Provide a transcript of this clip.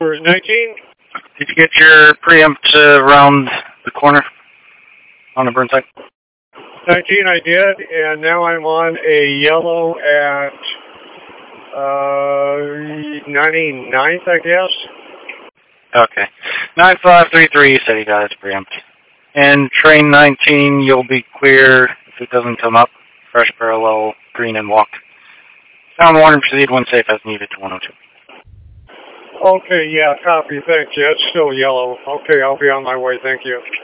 19? Did you get your preempt around the corner on the Burnside? 19 I did, and now I'm on a yellow at 99th, I guess. Okay. 9533 said he got his preempt. And train 19, you'll be clear if it doesn't come up. Fresh parallel, green and walk. Sound warning, proceed when safe as needed to 102. Okay, yeah, copy, thank you. It's still yellow. Okay, I'll be on my way, thank you.